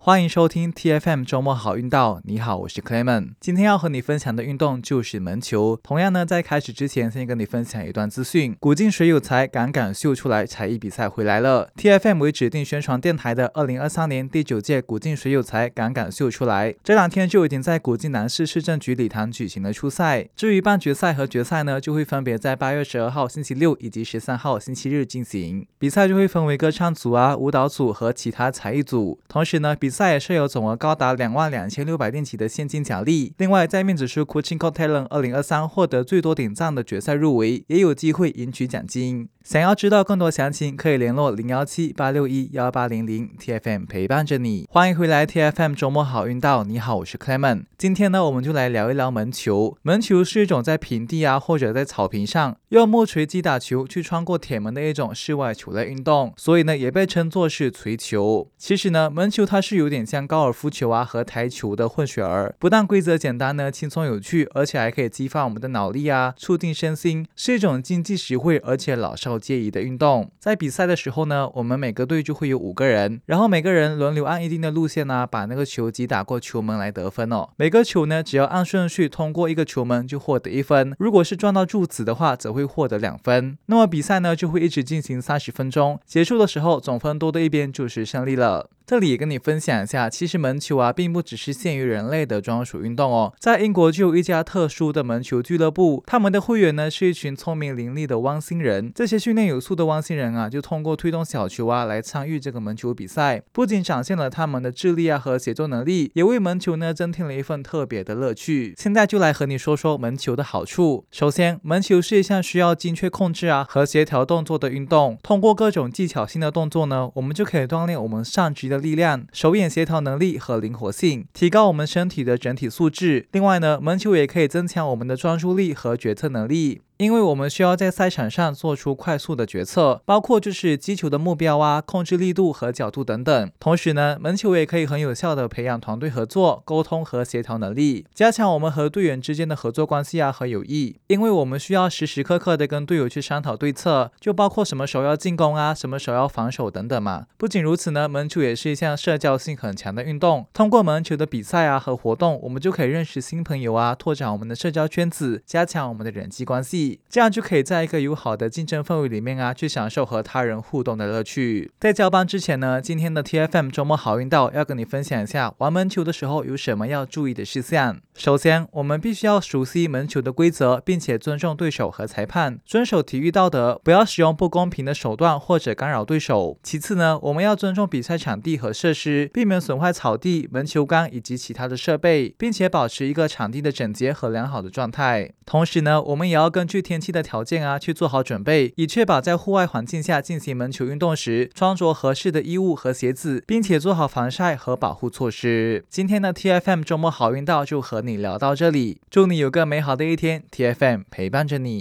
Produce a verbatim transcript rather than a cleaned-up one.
欢迎收听 T F M 周末好运道。你好，我是 Clement。今天要和你分享的运动就是门球。同样呢，在开始之前，先跟你分享一段资讯。古晋水有才敢敢秀出来才艺比赛回来了。T F M 为指定宣传电台的二零二三年第九届古晋水有才敢敢秀出来，这两天就已经在古晋南市市政局礼堂举行了初赛。至于半决赛和决赛呢，就会分别在八月十二号星期六以及十三号星期日进行。比赛就会分为歌唱组啊、舞蹈组和其他才艺组。同时呢，比赛也设有总额高达两万两千六百令吉的现金奖励。另外，在面子书 Coaching Got Talent 二零二三获得最多点赞的决赛入围，也有机会赢取奖金。想要知道更多详情，可以联络零一七八六一一八零零 T F M 陪伴着你。欢迎回来 T F M 周末好运道。你好，我是 Clement。今天呢，我们就来聊一聊门球。门球是一种在平地啊或者在草坪上用木锤击打球去穿过铁门的一种室外球类运动，所以呢也被称作是锤球。其实呢，门球它是有点像高尔夫球啊和台球的混血儿，不但规则简单呢，轻松有趣，而且还可以激发我们的脑力啊，促进身心，是一种经济实惠而且老少皆宜的运动。在比赛的时候呢，我们每个队就会有五个人，然后每个人轮流按一定的路线啊，把那个球击打过球门来得分哦。每个球呢，只要按顺序通过一个球门就获得一分，如果是撞到柱子的话，则会获得两分。那么比赛呢，就会一直进行三十分钟，结束的时候总分多的一边就是胜利了。这里也跟你分享一下，其实门球啊并不只是限于人类的专属运动哦。在英国就有一家特殊的门球俱乐部，他们的会员呢是一群聪明伶俐的汪星人。这些训练有素的汪星人啊，就通过推动小球啊来参与这个门球比赛，不仅展现了他们的智力啊和协作能力，也为门球呢增添了一份特别的乐趣。现在就来和你说说门球的好处。首先，门球是一项需要精确控制啊和协调动作的运动，通过各种技巧性的动作呢，我们就可以锻炼我们上肢的力量、手眼协调能力和灵活性，提高我们身体的整体素质。另外呢，门球也可以增强我们的专注力和决策能力。因为我们需要在赛场上做出快速的决策，包括就是击球的目标啊、控制力度和角度等等。同时呢，门球也可以很有效的培养团队合作、沟通和协调能力，加强我们和队员之间的合作关系啊和友谊。因为我们需要时时刻刻的跟队友去商讨对策，就包括什么时候要进攻啊、什么时候要防守等等嘛。不仅如此呢，门球也是一项社交性很强的运动。通过门球的比赛啊和活动，我们就可以认识新朋友啊，拓展我们的社交圈子，加强我们的人际关系。这样就可以在一个友好的竞争氛围里面啊，去享受和他人互动的乐趣。在交班之前呢，今天的 T F M 周末好运道要跟你分享一下玩门球的时候有什么要注意的事项。首先，我们必须要熟悉门球的规则，并且尊重对手和裁判，遵守体育道德，不要使用不公平的手段或者干扰对手。其次呢，我们要尊重比赛场地和设施，避免损坏草地、门球杆以及其他的设备，并且保持一个场地的整洁和良好的状态。同时呢，我们也要根据天气的条件啊去做好准备，以确保在户外环境下进行门球运动时穿着合适的衣物和鞋子，并且做好防晒和保护措施。今天的 T F M 周末好运道就和你聊到这里，祝你有个美好的一天。 T F M 陪伴着你。